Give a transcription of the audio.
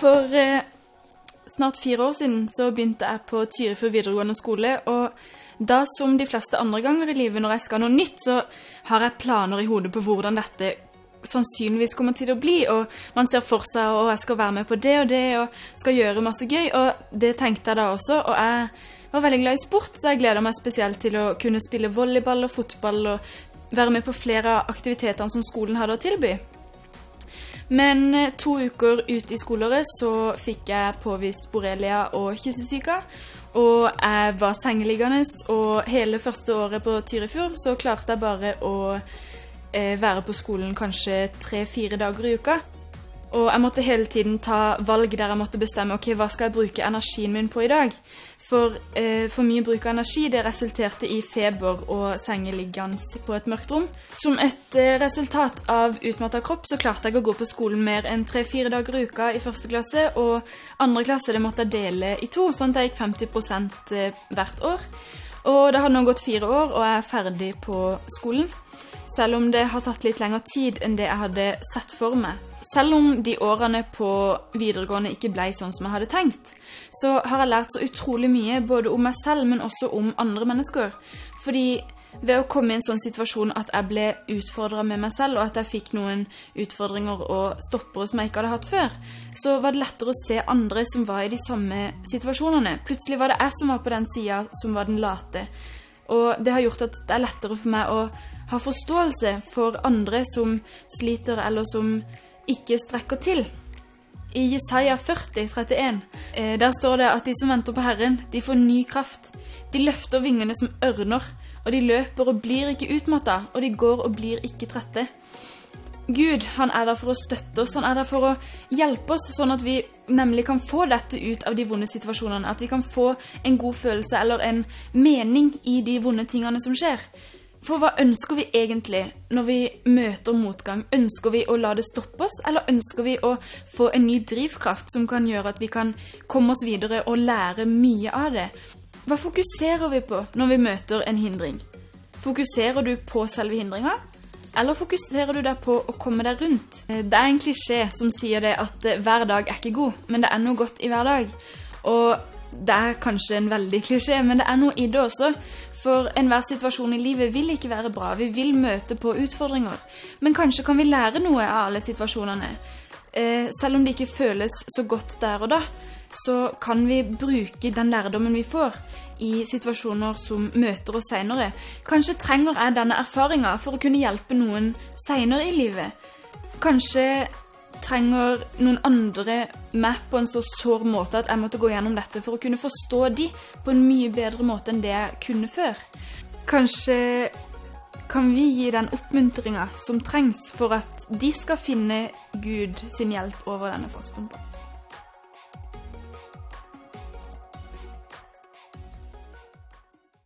For snart 4 år siden så begynte jeg på Tyrifjord videregående skole, og da som de fleste andre ganger i livet når jeg skal noe nytt, så har jeg planer i hodet på hvordan dette sannsynligvis kommer til å bli, og man ser for seg at jeg skal være med på det, og skal gjøre masse gøy, og det tenkte jeg da også, og jeg var veldig glad i sport, så jeg gleder meg spesielt til å kunne spille volleyball og fotball, og være med på flere av aktivitetene som skolen hadde å tilby. Men 2 uker ut i skoleåret så fikk jeg påvist borrelia og kyssesyka, og jeg var sengeliggende, og hele første året på Tyrifjord så klarte jeg bare å være på skolen kanskje 3-4 dager i uka. Og jeg måtte hele tiden ta valg der jeg måtte bestemme, ok, hva skal jeg bruke energien min på i dag? For mye bruk av energi, det resulterte i feber og sengeliggende på et mørkt rom. Som et resultat av utmattet kropp så klarte jeg å gå på skolen mer enn 3-4 dager i uka i første klasse, og andre klasse det måtte jeg dele i 2, sånn at jeg gikk 50% hvert år. Og det har nå gått 4 år, og jeg er ferdig på skolen. Selv om det har tatt litt lengre tid enn det jeg hadde sett for meg. Selv om de årene på videregående ikke ble sånn som jeg hadde tenkt, så har jeg lært så utrolig mye, både om meg selv, men også om andre mennesker. Fordi ved å komme i en sånn situasjon at jeg ble utfordret med meg selv, og at jeg fikk noen utfordringer og stoppere som jeg ikke hadde hatt før, så var det lettere å se andre som var i de samme situasjonene. Plutselig var det jeg som var på den siden som var den late. Og det har gjort at det er lettere for meg å ha forståelse for andre som sliter eller som ikke strekker til. I Jesaja 40:31, der står det at de som venter på Herren, de får ny kraft. De løfter vingene som ørner, og de løper og blir ikke utmattet, og de går og blir ikke trette. Gud, han er der for å støtte oss, han er der for å hjelpe oss, sånn at vi nemlig kan få dette ut av de vonde situasjonene, at vi kan få en god følelse eller en mening i de vonde tingene som skjer. For hva ønsker vi egentlig når vi møter motgang? Ønsker vi å la det stoppe oss, eller ønsker vi å få en ny drivkraft som kan gjøre at vi kan komme oss videre og lære mye av det? Hva fokuserer vi på når vi møter en hindring? Fokuserer du på selve hindringen? Eller fokuserer du deg på å komme deg rundt? Det er en klisjé som sier det at hver dag er ikke god, men det er noe godt i hver dag. Og det er kanskje en veldig klisjé, men det er noe i det også. For enhver situasjon i livet vil ikke være bra. Vi vil møte på utfordringer. Men kanskje kan vi lære noe av alle situasjonene. Selv om det ikke føles så godt der og da, så kan vi bruke den lærdommen vi får i situasjoner som møter oss senere. Kanskje trenger jeg denne erfaringen for å kunne hjelpe noen senere i livet. Kanskje trenger noen andre meg på en så sår måte at jeg måtte gå gjennom dette for å kunne forstå de på en mye bedre måte enn det jeg kunne før. Kanskje kan vi gi den oppmuntringen som trengs for at de skal finne Gud sin hjelp over denne faststumpen.